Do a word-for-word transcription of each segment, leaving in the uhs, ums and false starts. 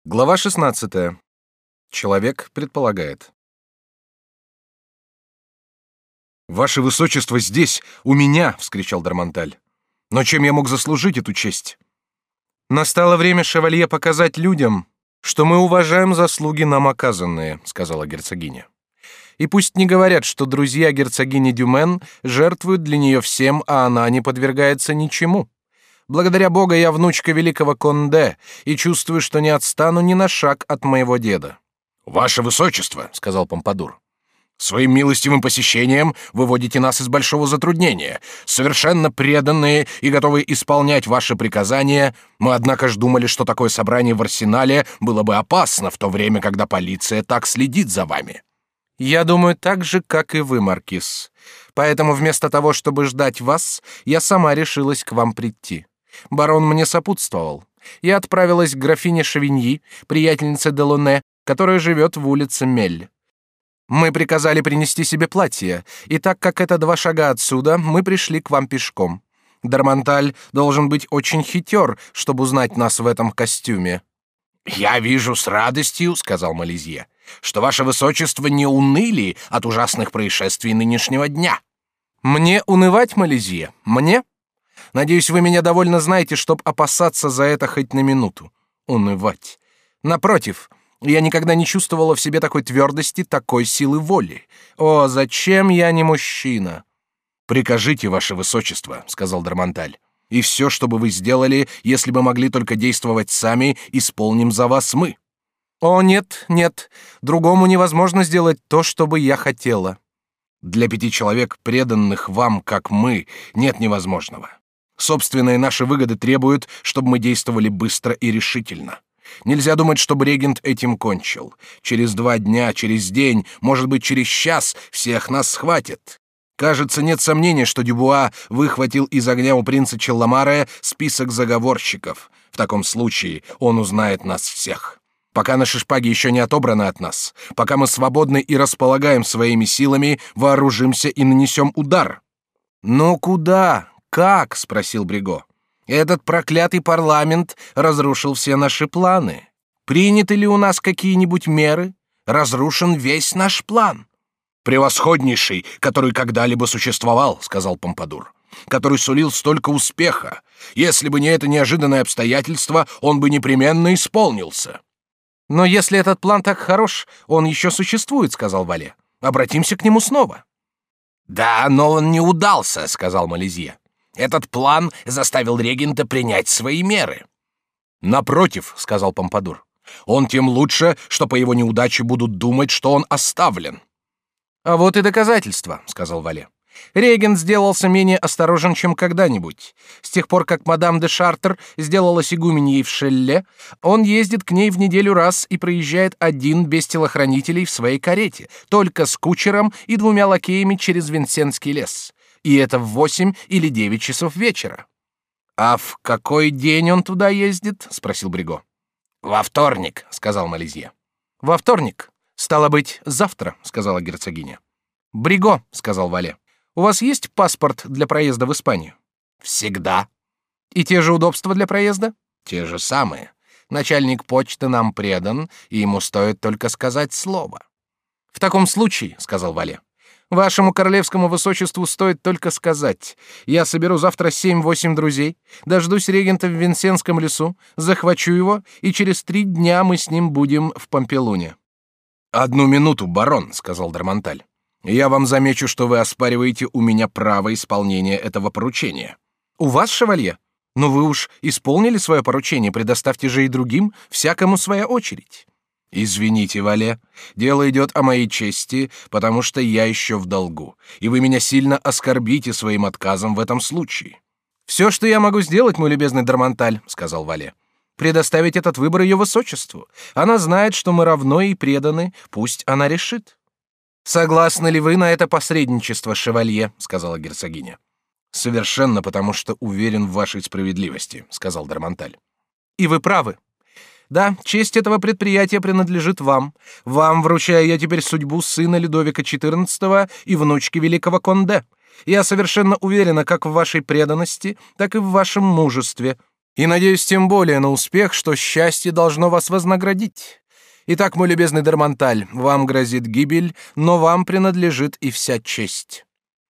Глава шестнадцатая. Человек предполагает. «Ваше высочество здесь, у меня!» — вскричал Дармонталь. «Но чем я мог заслужить эту честь?» «Настало время, шевалье, показать людям, что мы уважаем заслуги нам оказанные», — сказала герцогиня. «И пусть не говорят, что друзья герцогини Дюмен жертвуют для нее всем, а она не подвергается ничему. Благодаря Богу я внучка великого Конде и чувствую, что не отстану ни на шаг от моего деда». «Ваше высочество», — сказал Помпадур, — «своим милостивым посещением вы вводите нас из большого затруднения. Совершенно преданные и готовые исполнять ваши приказания, мы, однако ж, думали, что такое собрание в арсенале было бы опасно в то время, когда полиция так следит за вами». «Я думаю так же, как и вы, маркиз. Поэтому вместо того, чтобы ждать вас, я сама решилась к вам прийти. Барон мне сопутствовал. Я отправилась к графине Шавиньи, приятельнице Делоне, которая живет в улице Мель. Мы приказали принести себе платье, и так как это два шага отсюда, мы пришли к вам пешком. Дармонталь должен быть очень хитер, чтобы узнать нас в этом костюме». «Я вижу с радостью, — сказал Малезье, — что ваше высочество не уныли от ужасных происшествий нынешнего дня». «Мне унывать, Малезье? Мне? Надеюсь, вы меня довольно знаете, чтоб опасаться за это хоть на минуту. Унывать. Напротив, я никогда не чувствовала в себе такой твердости, такой силы воли. О, зачем я не мужчина?» «Прикажите, ваше высочество, — сказал Дармонталь, — и все, что бы вы сделали, если бы могли только действовать сами, исполним за вас мы». «О, нет, нет, другому невозможно сделать то, что бы я хотела». «Для пяти человек, преданных вам, как мы, нет невозможного. Собственные наши выгоды требуют, чтобы мы действовали быстро и решительно. Нельзя думать, чтобы регент этим кончил. Через два дня, через день, может быть, через час всех нас схватят. Кажется, нет сомнения, что Дюбуа выхватил из огня у принца Челламаре список заговорщиков. В таком случае он узнает нас всех. Пока наши шпаги еще не отобраны от нас, пока мы свободны и располагаем своими силами, вооружимся и нанесем удар». «Ну куда? Как?» — спросил Бриго. «Этот проклятый парламент разрушил все наши планы. Приняты ли у нас какие-нибудь меры? Разрушен весь наш план». «Превосходнейший, который когда-либо существовал, — сказал Помпадур, — который сулил столько успеха. Если бы не это неожиданное обстоятельство, он бы непременно исполнился». «Но если этот план так хорош, он еще существует, — сказал Вале. Обратимся к нему снова». «Да, но он не удался, — сказал Малезье. Этот план заставил регента принять свои меры». «Напротив, — сказал Помпадур, — он тем лучше, что по его неудаче будут думать, что он оставлен». «А вот и доказательства, — сказал Вале. Регент сделался менее осторожен, чем когда-нибудь. С тех пор, как мадам де Шартер сделалась игуменьей в Шелле, он ездит к ней в неделю раз и проезжает один без телохранителей в своей карете, только с кучером и двумя лакеями через Винсентский лес. И это в восемь или девять часов вечера». «А в какой день он туда ездит?» — спросил Бриго. «Во вторник, — сказал Малезье. «Во вторник. Стало быть, завтра, — сказала герцогиня. «Бриго, — сказал Вале, — у вас есть паспорт для проезда в Испанию?» «Всегда». «И те же удобства для проезда?» «Те же самые. Начальник почты нам предан, и ему стоит только сказать слово». «В таком случае, — сказал Вале, — вашему королевскому высочеству стоит только сказать. Я соберу завтра семь-восемь друзей, дождусь регента в Винсентском лесу, захвачу его, и через три дня мы с ним будем в Пампелуне». «Одну минуту, барон, — сказал Дармонталь. Я вам замечу, что вы оспариваете у меня право исполнения этого поручения». «У вас, шевалье? Но вы уж исполнили свое поручение, предоставьте же и другим, всякому своя очередь». «Извините, Вале, дело идет о моей чести, потому что я еще в долгу, и вы меня сильно оскорбите своим отказом в этом случае». «Все, что я могу сделать, мой любезный Дармонталь, — сказал Вале, — предоставить этот выбор ее высочеству. Она знает, что мы равны и преданы, пусть она решит». «Согласны ли вы на это посредничество, шевалье?» — сказала герцогиня. «Совершенно, потому что уверен в вашей справедливости», — сказал Дармонталь. «И вы правы. Да, честь этого предприятия принадлежит вам. Вам вручаю я теперь судьбу сына Людовика четырнадцатого и внучки великого Конде. Я совершенно уверена как в вашей преданности, так и в вашем мужестве. И надеюсь тем более на успех, что счастье должно вас вознаградить. Итак, мой любезный Дармонталь, вам грозит гибель, но вам принадлежит и вся честь».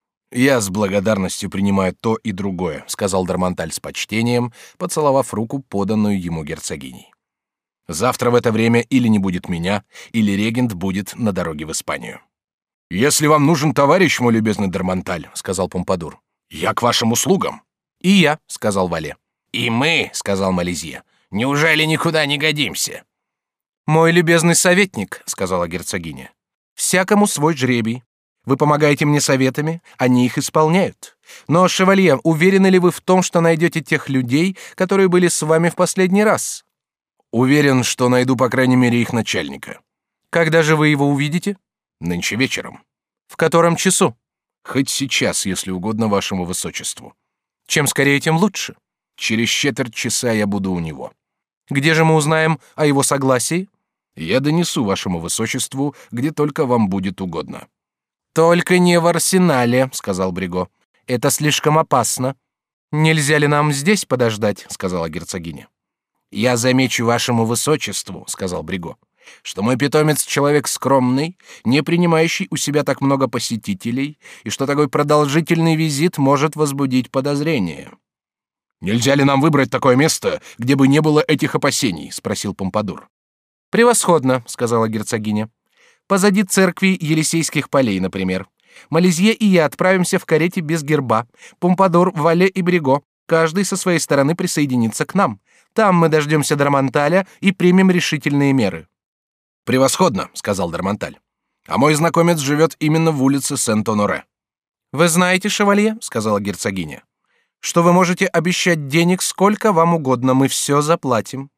«Я с благодарностью принимаю то и другое», — сказал Дармонталь с почтением, поцеловав руку, поданную ему герцогиней. «Завтра в это время или не будет меня, или регент будет на дороге в Испанию». «Если вам нужен товарищ, мой любезный Дармонталь», — сказал Помпадур, — «я к вашим услугам». «И я», — сказал Вале. «И мы», — сказал Малезье, — «неужели никуда не годимся?» «Мой любезный советник», — сказала герцогиня, — «всякому свой жребий. Вы помогаете мне советами, они их исполняют. Но, шевалье, уверены ли вы в том, что найдете тех людей, которые были с вами в последний раз?» «Уверен, что найду, по крайней мере, их начальника». «Когда же вы его увидите?» «Нынче вечером». «В котором часу?» «Хоть сейчас, если угодно вашему высочеству». «Чем скорее, тем лучше». «Через четверть часа я буду у него». «Где же мы узнаем о его согласии?» «Я донесу вашему высочеству, где только вам будет угодно». «Только не в арсенале», — сказал Бриго. «Это слишком опасно». «Нельзя ли нам здесь подождать?» — сказала герцогиня. «Я замечу вашему высочеству», — сказал Бриго, «что мой питомец человек скромный, не принимающий у себя так много посетителей, и что такой продолжительный визит может возбудить подозрения». «Нельзя ли нам выбрать такое место, где бы не было этих опасений?» — спросил Помпадур. «Превосходно», — сказала герцогиня. «Позади церкви Елисейских полей, например. Малезье и я отправимся в карете без герба. Помпадур, Вале и Бриго, каждый со своей стороны присоединится к нам. Там мы дождемся Дармонталя и примем решительные меры». «Превосходно», — сказал Дармонталь. «А мой знакомец живет именно в улице Сент-Оноре». «Вы знаете, шевалье», — сказала герцогиня, «что вы можете обещать денег сколько вам угодно, мы все заплатим».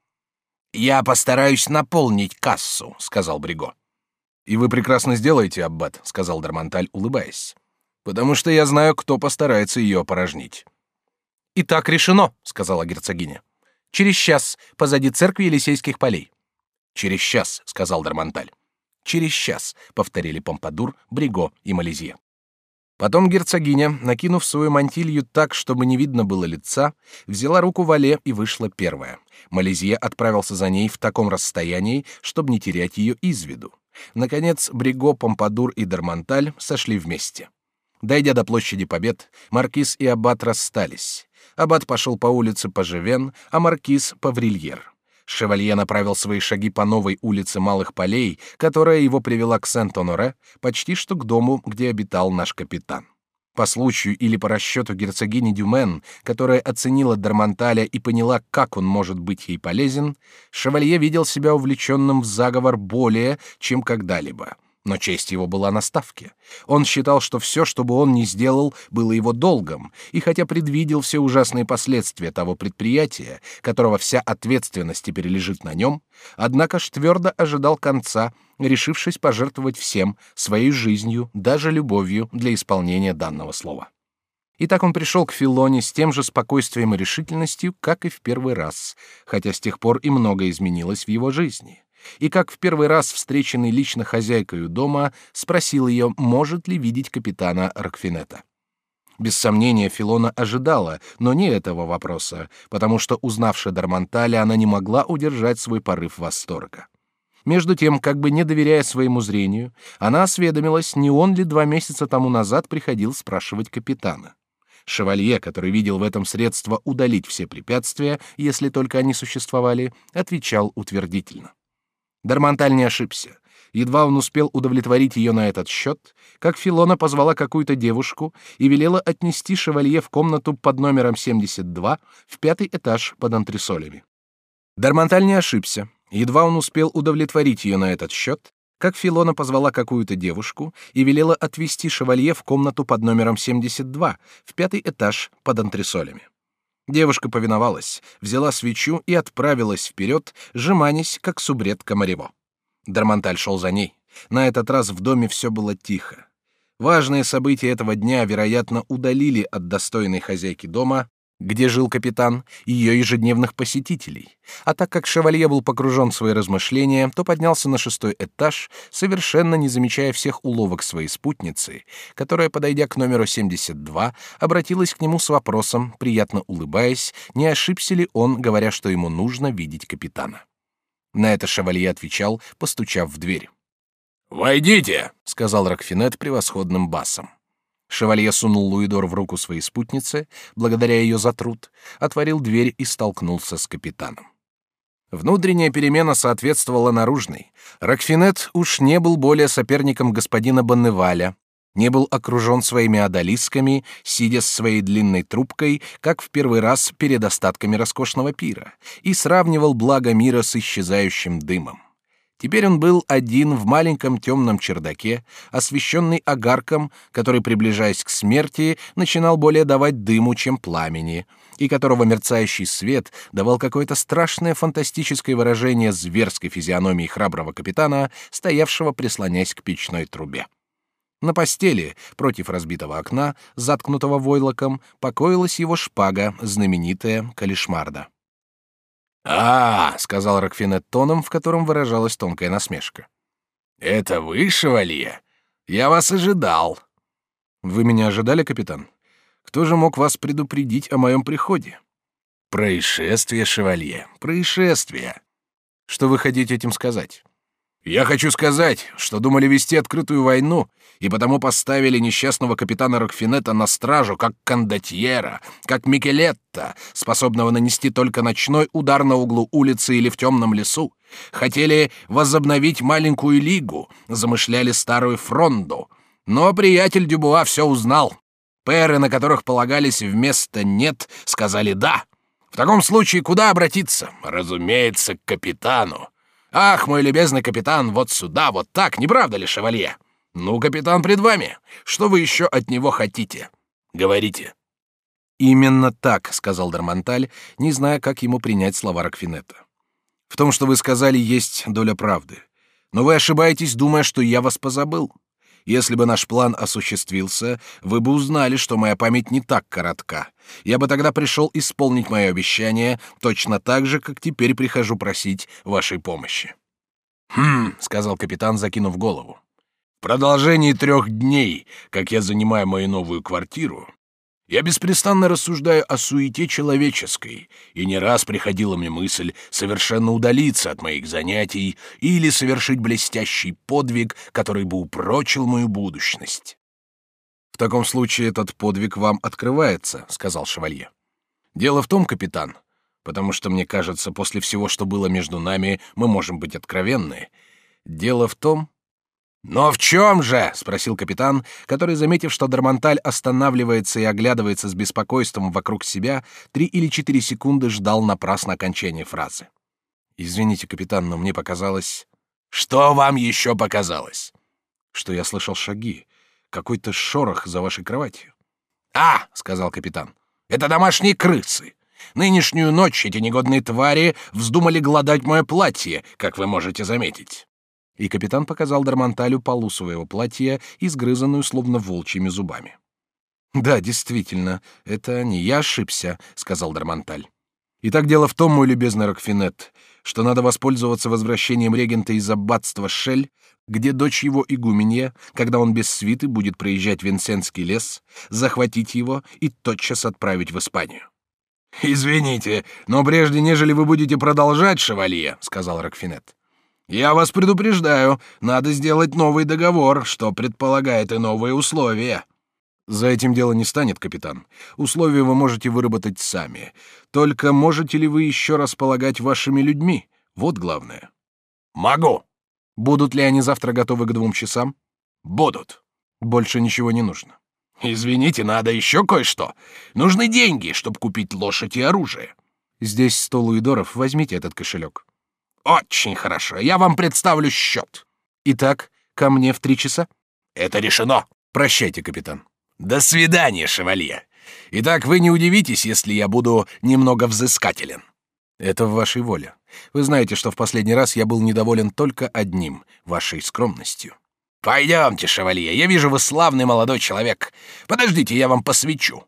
«Я постараюсь наполнить кассу», — сказал Бриго. «И вы прекрасно сделаете, аббат», — сказал Дармонталь, улыбаясь, «потому что я знаю, кто постарается ее опорожнить». «Итак решено», — сказала герцогиня. «Через час позади церкви Елисейских полей». «Через час», — сказал Дармонталь. «Через час», — повторили Помпадур, Бриго и Малезье. Потом герцогиня, накинув свою мантилью так, чтобы не видно было лица, взяла руку Вале и вышла первая. Малезье отправился за ней в таком расстоянии, чтобы не терять ее из виду. Наконец, Бриго, Помпадур и Дармонталь сошли вместе. Дойдя до площади Побед, маркиз и аббат расстались. Аббат пошел по улице Пажевен, а маркиз — по Врильер. Шевалье направил свои шаги по новой улице Малых Полей, которая его привела к Сент-Оноре, почти что к дому, где обитал наш капитан. По случаю или по расчету герцогини Дюмен, которая оценила Дармонталя и поняла, как он может быть ей полезен, шевалье видел себя увлеченным в заговор более, чем когда-либо. Но честь его была на ставке. Он считал, что все, что бы он ни сделал, было его долгом, и хотя предвидел все ужасные последствия того предприятия, которого вся ответственность теперь лежит на нем, однако ж твердо ожидал конца, решившись пожертвовать всем, своей жизнью, даже любовью для исполнения данного слова. Итак, он пришел к Филоне с тем же спокойствием и решительностью, как и в первый раз, хотя с тех пор и многое изменилось в его жизни. И как в первый раз встреченный лично хозяйкою дома, спросил ее, может ли видеть капитана Рокфинета. Без сомнения, Филона ожидала, но не этого вопроса, потому что, узнавши Дармонталя, она не могла удержать свой порыв восторга. Между тем, как бы не доверяя своему зрению, она осведомилась, не он ли два месяца тому назад приходил спрашивать капитана. Шевалье, который видел в этом средство удалить все препятствия, если только они существовали, отвечал утвердительно. Дармонталь не ошибся. Едва он успел удовлетворить ее на этот счет, как Филона позвала какую-то девушку и велела отнести шевалье в комнату под номером семьдесят два в пятый этаж под антресолями. Дармонталь не ошибся. Едва он успел удовлетворить ее на этот счет, как Филона позвала какую-то девушку и велела отвести шевалье в комнату под номером семьдесят два в пятый этаж под антресолями. Девушка повиновалась, взяла свечу и отправилась вперед, сжиманясь, как субредка Марево. Дармонталь шел за ней. На этот раз в доме все было тихо. Важные события этого дня, вероятно, удалили от достойной хозяйки дома где жил капитан, ее ежедневных посетителей. А так как шевалье был погружен в свои размышления, то поднялся на шестой этаж, совершенно не замечая всех уловок своей спутницы, которая, подойдя к номеру семьдесят два, обратилась к нему с вопросом, приятно улыбаясь, не ошибся ли он, говоря, что ему нужно видеть капитана. На это шевалье отвечал, постучав в дверь. «Войдите!» — сказал Рокфинет превосходным басом. Шевалье сунул луидор в руку своей спутницы, благодаря ее за труд, отворил дверь и столкнулся с капитаном. Внутренняя перемена соответствовала наружной. Рокфинет уж не был более соперником господина Бонневаля, не был окружен своими одолисками, сидя с своей длинной трубкой, как в первый раз перед остатками роскошного пира, и сравнивал благо мира с исчезающим дымом. Теперь он был один в маленьком темном чердаке, освещенный огарком, который, приближаясь к смерти, начинал более давать дыму, чем пламени, и которого мерцающий свет давал какое-то страшное фантастическое выражение зверской физиономии храброго капитана, стоявшего, прислонясь к печной трубе. На постели, против разбитого окна, заткнутого войлоком, покоилась его шпага, знаменитая Калишмарда. «А, — сказал Рокфинет тоном, в котором выражалась тонкая насмешка, — это вы, шевалье? Я вас ожидал». «Вы меня ожидали, капитан? Кто же мог вас предупредить о моем приходе?» «Происшествие, шевалье, происшествие». «Что вы хотите этим сказать?» «Я хочу сказать, что думали вести открытую войну, и потому поставили несчастного капитана Рокфинета на стражу, как кондотьера, как Микелетто, способного нанести только ночной удар на углу улицы или в темном лесу. Хотели возобновить маленькую лигу, замышляли старую фронду. Но приятель Дюбуа все узнал. Пэры, на которых полагались вместо «нет», сказали «да». В таком случае куда обратиться? Разумеется, к капитану. Ах, мой любезный капитан, вот сюда, вот так, не правда ли, шевалье? Ну, капитан, пред вами. Что вы еще от него хотите? Говорите». «Именно так», — сказал Дармонталь, не зная, как ему принять слова Рокфинета. «В том, что вы сказали, есть доля правды. Но вы ошибаетесь, думая, что я вас позабыл. Если бы наш план осуществился, вы бы узнали, что моя память не так коротка. Я бы тогда пришел исполнить мое обещание точно так же, как теперь прихожу просить вашей помощи». «Хм», — сказал капитан, закинув голову. «В продолжении трех дней, как я занимаю мою новую квартиру, я беспрестанно рассуждаю о суете человеческой, и не раз приходила мне мысль совершенно удалиться от моих занятий или совершить блестящий подвиг, который бы упрочил мою будущность». «В таком случае этот подвиг вам открывается», — сказал шевалье. «Дело в том, капитан, потому что, мне кажется, после всего, что было между нами, мы можем быть откровенны. Дело в том...» «Но в чем же?» — спросил капитан, который, заметив, что Дармонталь останавливается и оглядывается с беспокойством вокруг себя, три или четыре секунды ждал напрасно окончания фразы. «Извините, капитан, но мне показалось...» «Что вам еще показалось?» «Что я слышал шаги, какой-то шорох за вашей кроватью». «А!» — сказал капитан. «Это домашние крысы. Нынешнюю ночь эти негодные твари вздумали глодать мое платье, как вы можете заметить». И капитан показал Дармонталю полу своего платья, изгрызанную словно волчьими зубами. «Да, действительно, это они. Я ошибся», — сказал Дармонталь. «Итак, дело в том, мой любезный Рокфинет, что надо воспользоваться возвращением регента из аббатства Шель, где дочь его игуменья, когда он без свиты будет проезжать Винсентский лес, захватить его и тотчас отправить в Испанию». «Извините, но прежде, нежели вы будете продолжать, шевалье, — сказал Рокфинет, — я вас предупреждаю, надо сделать новый договор, что предполагает и новые условия». «За этим дело не станет, капитан. Условия вы можете выработать сами. Только можете ли вы еще располагать вашими людьми? Вот главное». «Могу». «Будут ли они завтра готовы к двум часам?» «Будут». «Больше ничего не нужно». «Извините, надо еще кое-что. Нужны деньги, чтобы купить лошадь и оружие». «Здесь сто луидоров. Возьмите этот кошелек». «Очень хорошо. Я вам представлю счет». «Итак, ко мне в три часа?» «Это решено». «Прощайте, капитан». «До свидания, шевалье. Итак, вы не удивитесь, если я буду немного взыскателен». «Это в вашей воле. Вы знаете, что в последний раз я был недоволен только одним — вашей скромностью». «Пойдемте, шевалье. Я вижу, вы славный молодой человек. Подождите, я вам посвечу.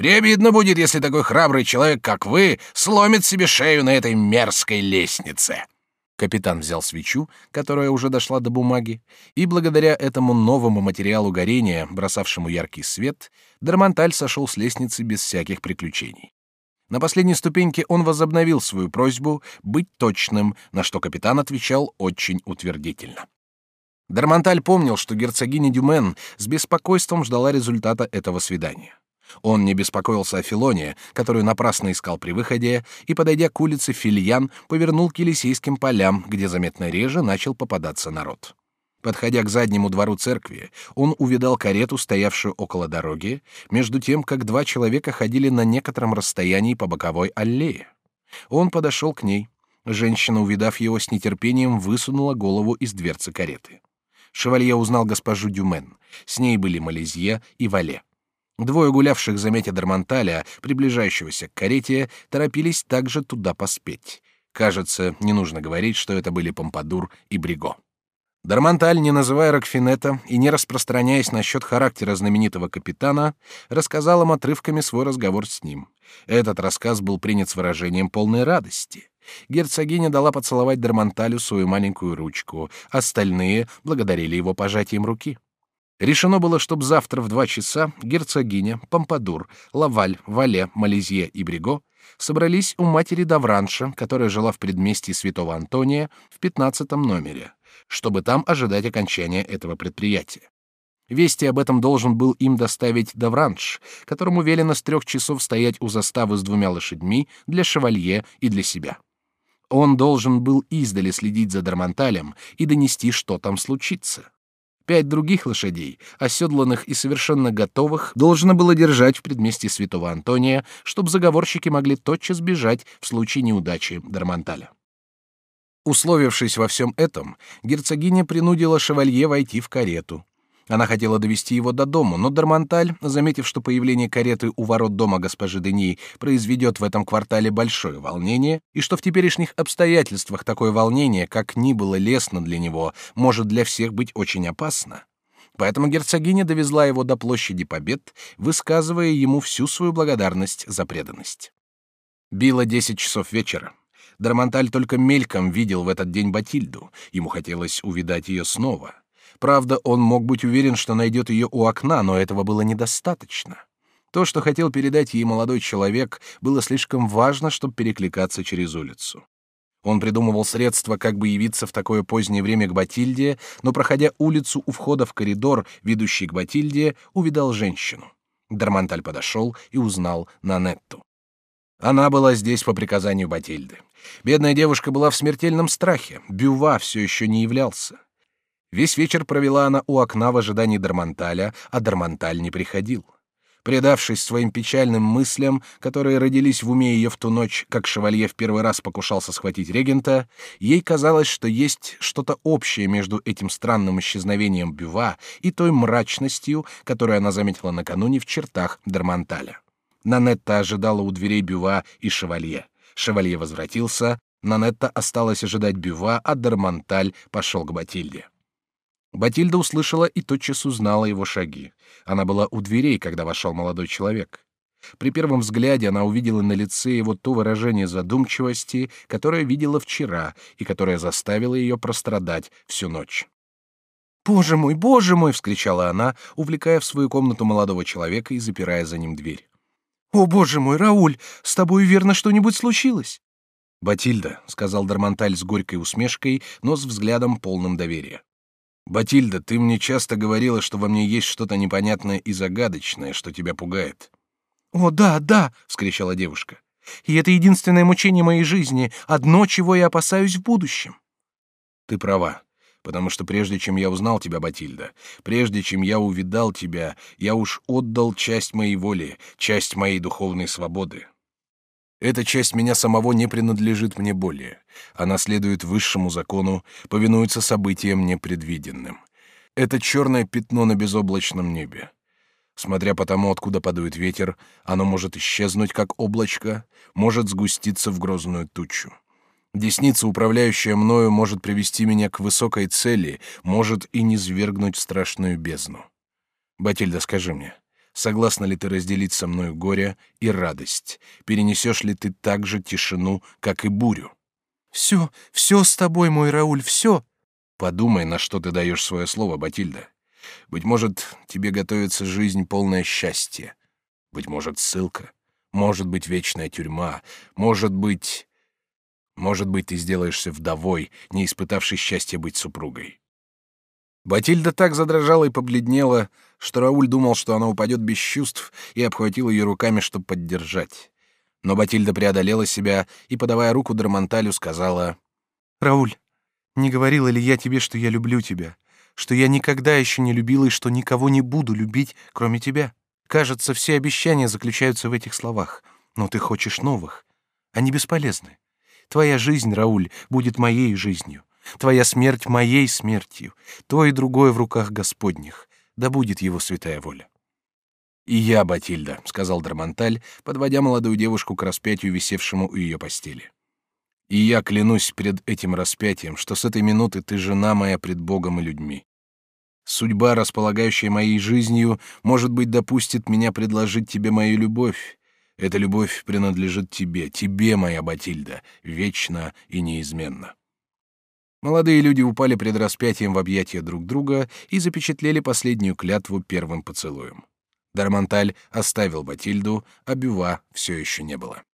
Преобидно будет, если такой храбрый человек, как вы, сломит себе шею на этой мерзкой лестнице». Капитан взял свечу, которая уже дошла до бумаги, и благодаря этому новому материалу горения, бросавшему яркий свет, Дармонталь сошел с лестницы без всяких приключений. На последней ступеньке он возобновил свою просьбу быть точным, на что капитан отвечал очень утвердительно. Дармонталь помнил, что герцогиня Дюмен с беспокойством ждала результата этого свидания. Он не беспокоился о Филоне, которую напрасно искал при выходе, и, подойдя к улице Фильян, повернул к Елисейским полям, где заметно реже начал попадаться народ. Подходя к заднему двору церкви, он увидал карету, стоявшую около дороги, между тем, как два человека ходили на некотором расстоянии по боковой аллее. Он подошел к ней. Женщина, увидав его с нетерпением, высунула голову из дверцы кареты. Шевалье узнал госпожу Дюмен. С ней были Малезье и Вале. Двое гулявших, заметя Дармонталя, приближающегося к карете, торопились также туда поспеть. Кажется, не нужно говорить, что это были Помпадур и Бриго. Дармонталь, не называя Рокфинета и не распространяясь насчет характера знаменитого капитана, рассказал им отрывками свой разговор с ним. Этот рассказ был принят с выражением полной радости. Герцогиня дала поцеловать Дармонталю свою маленькую ручку, остальные благодарили его пожатием руки. Решено было, чтобы завтра в два часа герцогиня, Помпадур, Лаваль, Вале, Малезье и Бриго собрались у матери Давранша, которая жила в предместье Святого Антония в пятнадцатом номере, чтобы там ожидать окончания этого предприятия. Вести об этом должен был им доставить Давранш, которому велено с трех часов стоять у заставы с двумя лошадьми для шевалье и для себя. Он должен был издали следить за Дармонталем и донести, что там случится. Пять других лошадей, оседланных и совершенно готовых, должно было держать в предместье Святого Антония, чтобы заговорщики могли тотчас бежать в случае неудачи Дармонталя. Условившись во всем этом, герцогиня принудила шевалье войти в карету. Она хотела довести его до дому, но Дармонталь, заметив, что появление кареты у ворот дома госпожи Дени произведет в этом квартале большое волнение, и что в теперешних обстоятельствах такое волнение, как ни было лестно для него, может для всех быть очень опасно, поэтому герцогиня довезла его до площади Побед, высказывая ему всю свою благодарность за преданность. Било десять часов вечера. Дармонталь только мельком видел в этот день Батильду, ему хотелось увидать ее снова. Правда, он мог быть уверен, что найдет ее у окна, но этого было недостаточно. То, что хотел передать ей молодой человек, было слишком важно, чтобы перекликаться через улицу. Он придумывал средства, как бы явиться в такое позднее время к Батильде, но, проходя улицу у входа в коридор, ведущий к Батильде, увидал женщину. Дармонталь подошел и узнал Нанетту. Она была здесь по приказанию Батильды. Бедная девушка была в смертельном страхе, Бюва все еще не являлся. Весь вечер провела она у окна в ожидании Дармонталя, а Дармонталь не приходил. Предавшись своим печальным мыслям, которые родились в уме ее в ту ночь, как шевалье в первый раз покушался схватить регента, ей казалось, что есть что-то общее между этим странным исчезновением Бюва и той мрачностью, которую она заметила накануне в чертах Дармонталя. Нанетта ожидала у дверей Бюва и шевалье. Шевалье возвратился, Нанетта осталась ожидать Бюва, а Дармонталь пошел к Батильде. Батильда услышала и тотчас узнала его шаги. Она была у дверей, когда вошел молодой человек. При первом взгляде она увидела на лице его то выражение задумчивости, которое видела вчера и которое заставило ее прострадать всю ночь. «Боже мой, боже мой!» — вскричала она, увлекая в свою комнату молодого человека и запирая за ним дверь. «О, боже мой, Рауль, с тобой верно что-нибудь случилось?» «Батильда», — сказал Дармонталь с горькой усмешкой, но с взглядом полным доверия. «Батильда, ты мне часто говорила, что во мне есть что-то непонятное и загадочное, что тебя пугает». «О, да, да!» — вскричала девушка. «И это единственное мучение моей жизни, одно, чего я опасаюсь в будущем». «Ты права, потому что прежде чем я узнал тебя, Батильда, прежде чем я увидал тебя, я уж отдал часть моей воли, часть моей духовной свободы. Эта часть меня самого не принадлежит мне более. Она следует высшему закону, повинуется событиям непредвиденным. Это черное пятно на безоблачном небе. Смотря по тому, откуда подует ветер, оно может исчезнуть, как облачко, может сгуститься в грозную тучу. Десница, управляющая мною, может привести меня к высокой цели, может и низвергнуть в страшную бездну. Батильда, скажи мне, Согласна ли ты разделить со мною горе и радость? Перенесешь ли ты так же тишину, как и бурю? Все, все с тобой, мой Рауль, все. Подумай, на что ты даешь свое слово, Батильда. Быть может, тебе готовится жизнь полная счастья. Быть может, ссылка. Может быть, вечная тюрьма. Может быть... Может быть, ты сделаешься вдовой, не испытавшей счастья быть супругой. Батильда так задрожала и побледнела, что Рауль думал, что она упадет без чувств, и обхватил ее руками, чтобы поддержать. Но Батильда преодолела себя и, подавая руку Дармонталю, сказала: «Рауль, не говорила ли я тебе, что я люблю тебя, что я никогда еще не любила и что никого не буду любить, кроме тебя? Кажется, все обещания заключаются в этих словах, но ты хочешь новых. Они бесполезны. Твоя жизнь, Рауль, будет моей жизнью, твоя смерть моей смертью, то и другое в руках Господних. Да будет его святая воля». «И я, Батильда», — сказал Дармонталь, подводя молодую девушку к распятию, висевшему у ее постели. «И я клянусь перед этим распятием, что с этой минуты ты жена моя пред Богом и людьми. Судьба, располагающая моей жизнью, может быть, допустит меня предложить тебе мою любовь. Эта любовь принадлежит тебе, тебе, моя Батильда, вечно и неизменно». Молодые люди упали пред распятием в объятия друг друга и запечатлели последнюю клятву первым поцелуем. Дармонталь оставил Батильду, а Бюва все еще не было.